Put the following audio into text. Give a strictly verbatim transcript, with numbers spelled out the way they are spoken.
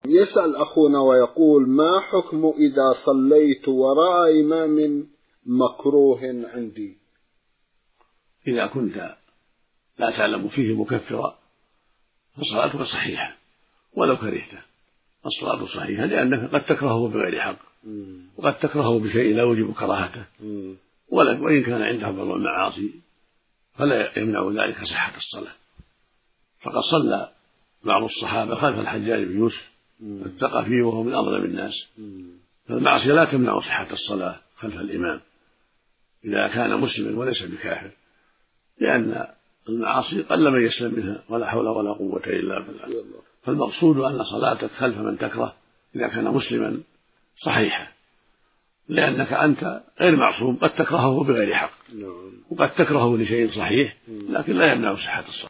يسأل أخونا ويقول: ما حكم إذا صليت وراء إمام مكروه عندي؟ إذا كنت لا تعلم فيه مكفرا فصلاتك صحيحة ولو كرهته، الصلاة صحيحة، لأنك قد تكرهه بغير حق وقد تكرهه بشيء لا يوجب كراهته، وإن كان عنده بعض المعاصي فلا يمنع ذلك صحة الصلاة. فقد صلى بعض الصحابة خلف الحجاج بن يوسف الثقفي وهو من أظلم الناس، فالمعصية لا تمنع صحة الصلاة خلف الإمام إذا كان مسلما وليس بكافر، لأن المعاصي قل من يسلم منها ولا حول ولا قوة إلا بالله. فالمقصود أن صلاتك خلف من تكره إذا كان مسلما صحيحة، لأنك أنت غير معصوم، قد تكرهه بغير حق وقد تكرهه لشيء صحيح لكن لا يمنع صحة الصلاة.